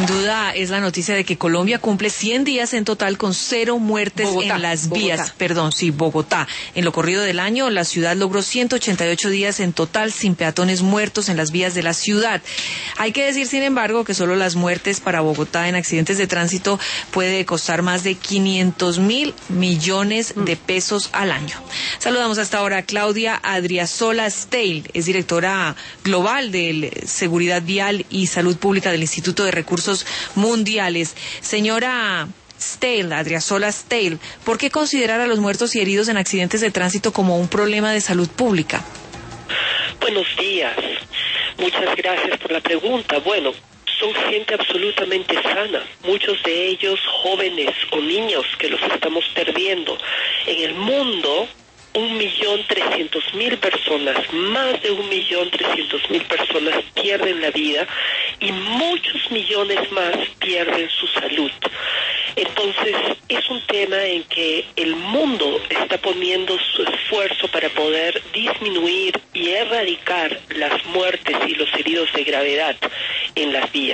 duda es la noticia de que Colombia cumple 100 días en total con 0 muertes en las vías. Bogotá. En lo corrido del año, la ciudad logró 188 días en total sin peatones muertos en las vías de la ciudad. Hay que decir, sin embargo, que solo las muertes para Bogotá en accidentes de tránsito puede costar más de 500.000 millones de pesos al año. Saludamos hasta ahora a Claudia Adriasola Steil, es directora global de Seguridad Vial y Salud Pública del Instituto de Recursos Mundiales. Señora Steil, Adriasola Steil, ¿por qué considerar a los muertos y heridos en accidentes de tránsito como un problema de salud pública? Buenos días. Muchas gracias por la pregunta. Bueno, son gente absolutamente sana, muchos de ellos jóvenes o niños que los estamos perdiendo. En el mundo, 1.300.000 personas, más de 1.300.000 personas pierden la vida y muchos millones más pierden su salud. Entonces, es un tema en que el mundo está poniendo su esfuerzo para poder disminuir y erradicar las muertes y los heridos de gravedad en las vías.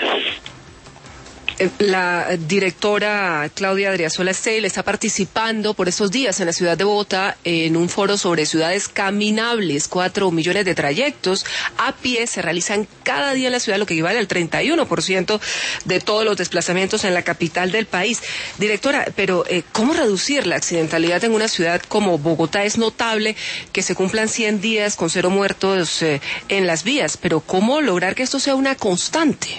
La directora Claudia Adriasola Steil está participando por estos días en la ciudad de Bogotá en un foro sobre ciudades caminables. 4 millones de trayectos a pie se realizan cada día en la ciudad, lo que equivale al 31% de todos los desplazamientos en la capital del país. Directora, pero ¿cómo reducir la accidentalidad en una ciudad como Bogotá? Es notable que se cumplan 100 días con 0 muertos en las vías, pero ¿cómo lograr que esto sea una constante?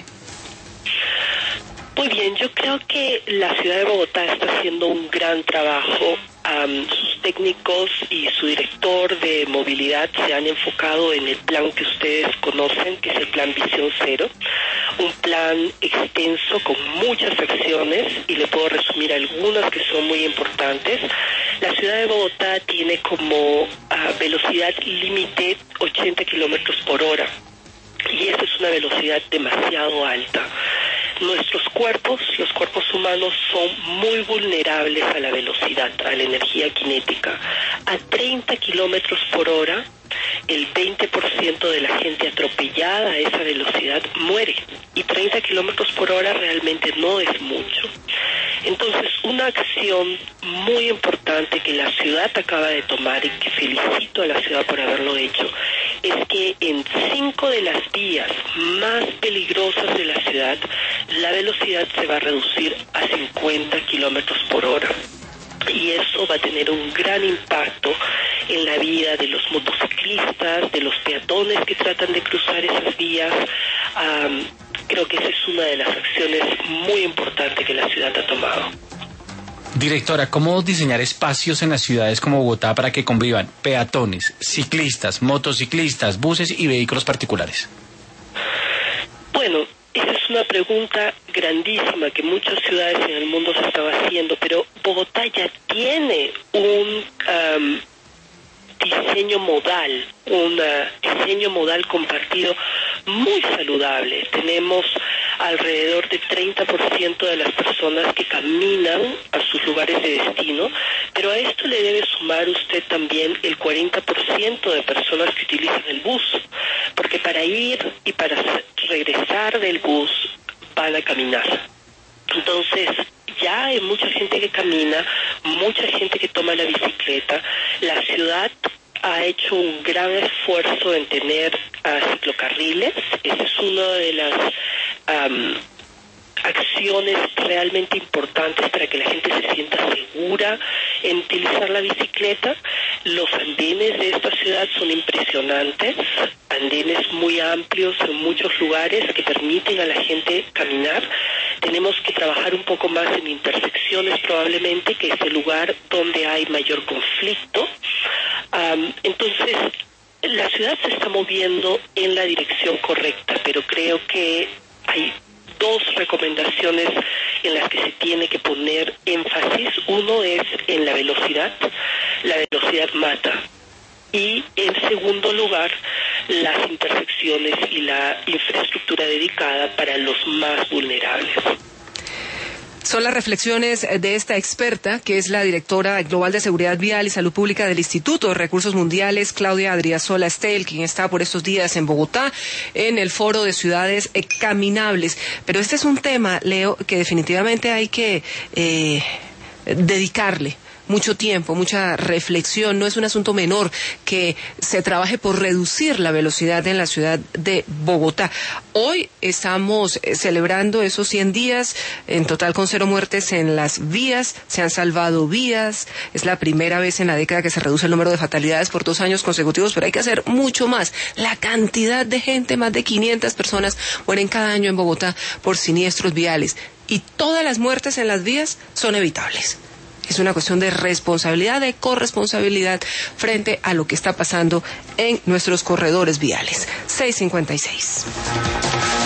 Muy bien, yo creo que la ciudad de Bogotá está haciendo un gran trabajo. Sus técnicos y su director de movilidad se han enfocado en el plan que ustedes conocen, que es el Plan Visión Cero, un plan extenso con muchas acciones, y le puedo resumir algunas que son muy importantes. La ciudad de Bogotá tiene como velocidad límite 80 kilómetros por hora, y esa es una velocidad demasiado alta. Nuestros cuerpos, los cuerpos humanos, son muy vulnerables a la velocidad, a la energía cinética. A 30 kilómetros por hora, el 20% de la gente atropellada a esa velocidad muere. Y 30 kilómetros por hora realmente no es mucho. Entonces, una acción muy importante que la ciudad acaba de tomar, y que felicito a la ciudad por haberlo hecho, es que en 5 de las vías más peligrosas de la ciudad, la velocidad se va a reducir a 50 kilómetros por hora. Y eso va a tener un gran impacto en la vida de los motociclistas, de los peatones que tratan de cruzar esas vías. Creo que esa es una de las acciones muy importantes que la ciudad ha tomado. Directora, ¿cómo diseñar espacios en las ciudades como Bogotá para que convivan peatones, ciclistas, motociclistas, buses y vehículos particulares? Bueno, esa es una pregunta grandísima que muchas ciudades en el mundo se están haciendo, pero Bogotá ya tiene un diseño modal compartido muy saludable. Tenemos alrededor de 30% de las personas que caminan a sus lugares de destino, pero a esto le debe sumar usted también el 40% de personas que utilizan el bus, porque para ir y para regresar del bus van a caminar. Entonces, ya hay mucha gente que camina, mucha gente que toma la bicicleta. La ciudad ha hecho un gran esfuerzo en tener ciclocarriles. Esa es una de las acciones realmente importantes para que la gente se sienta segura en utilizar la bicicleta. Los andenes de esta ciudad son impresionantes, andenes muy amplios en muchos lugares que permiten a la gente caminar. Tenemos que trabajar un poco más en intersecciones probablemente, que es el lugar donde hay mayor conflicto. Entonces, la ciudad se está moviendo en la dirección correcta, pero creo que hay 2 recomendaciones en las que se tiene que poner énfasis. Uno es en la velocidad. La velocidad mata. Y en segundo lugar, las intersecciones y la infraestructura dedicada para los más vulnerables. Son las reflexiones de esta experta, que es la directora global de Seguridad Vial y Salud Pública del Instituto de Recursos Mundiales, Claudia Adriasola Estel, quien está por estos días en Bogotá, en el Foro de Ciudades Caminables. Pero este es un tema, Leo, que definitivamente hay que dedicarle mucho tiempo, mucha reflexión. No es un asunto menor que se trabaje por reducir la velocidad en la ciudad de Bogotá. Hoy estamos celebrando esos 100 días, en total con 0 muertes en las vías. Se han salvado vidas. Es la primera vez en la década que se reduce el número de fatalidades por 2 años consecutivos, pero hay que hacer mucho más. La cantidad de gente, más de 500 personas mueren cada año en Bogotá por siniestros viales. Y todas las muertes en las vías son evitables. Es una cuestión de responsabilidad, de corresponsabilidad frente a lo que está pasando en nuestros corredores viales. 6:56.